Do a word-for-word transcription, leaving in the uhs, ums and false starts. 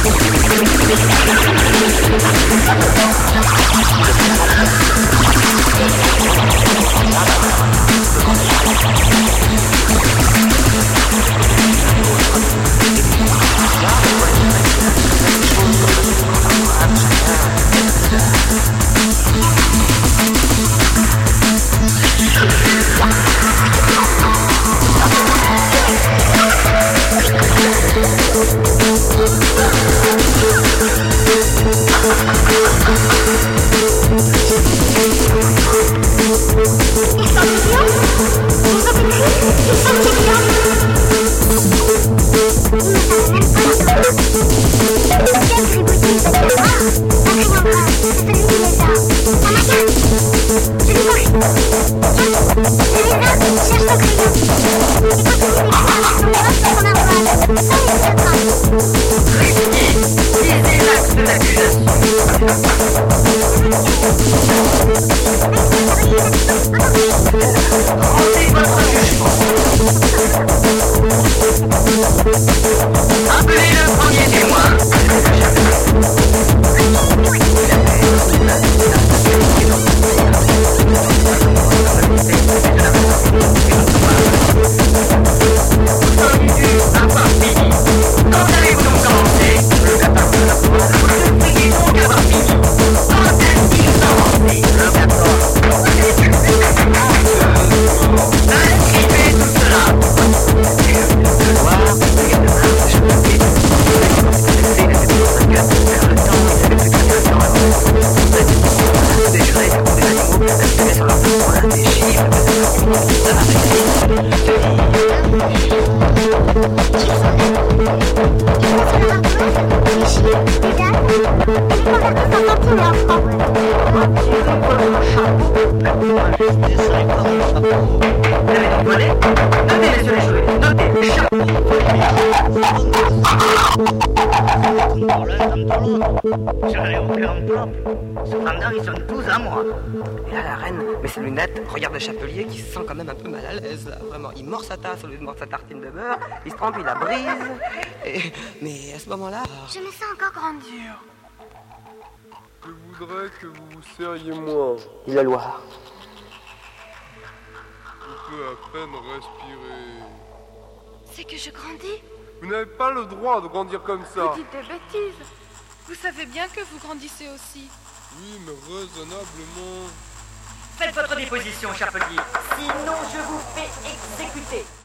Ils sont tous à moi. Et là, la reine met ses lunettes, regarde le chapelier qui se sent quand même un peu mal à l'aise, là. Vraiment, il mord sa tasse au lieu de mordre sa tartine de beurre, il se trempe, il la brise. Et... Mais à ce moment-là... Je me sens encore grandir. Je voudrais que vous vous serriez moins. Il la Loire. On peut à peine respirer. C'est que je grandis? Vous n'avez pas le droit de grandir comme ça. Vous dites des bêtises. Vous savez bien que vous grandissez aussi. Oui, mais raisonnablement. Faites votre déposition, chapelier. Sinon, je vous fais exécuter.